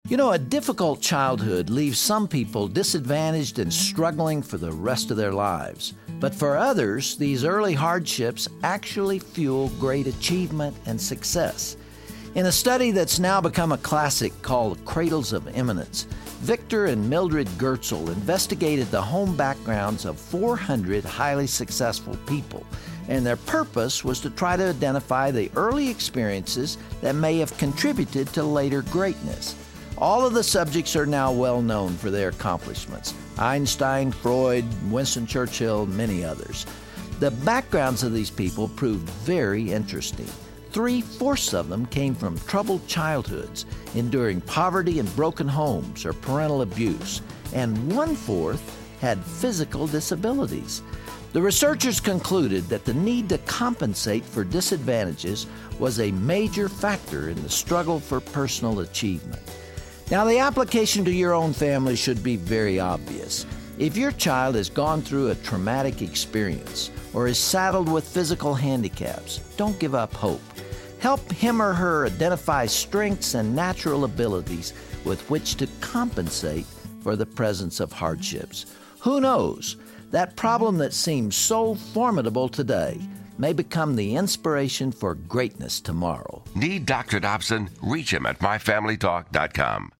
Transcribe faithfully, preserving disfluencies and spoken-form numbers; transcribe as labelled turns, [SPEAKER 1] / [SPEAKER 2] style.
[SPEAKER 1] You know, a difficult childhood leaves some people disadvantaged and struggling for the rest of their lives. But for others, these early hardships actually fuel great achievement and success. In a study that's now become a classic called Cradles of Eminence, Victor and Mildred Gertzel investigated the home backgrounds of four hundred highly successful people, and their purpose was to try to identify the early experiences that may have contributed to later greatness. All of the subjects are now well known for their accomplishments: Einstein, Freud, Winston Churchill, many others. The backgrounds of these people proved very interesting. Three-fourths of them came from troubled childhoods, enduring poverty and broken homes or parental abuse, and one-fourth had physical disabilities. The researchers concluded that the need to compensate for disadvantages was a major factor in the struggle for personal achievement. Now, the application to your own family should be very obvious. If your child has gone through a traumatic experience or is saddled with physical handicaps, don't give up hope. Help him or her identify strengths and natural abilities with which to compensate for the presence of hardships. Who knows? That problem that seems so formidable today may become the inspiration for greatness tomorrow.
[SPEAKER 2] Need Doctor Dobson? Reach him at my family talk dot com.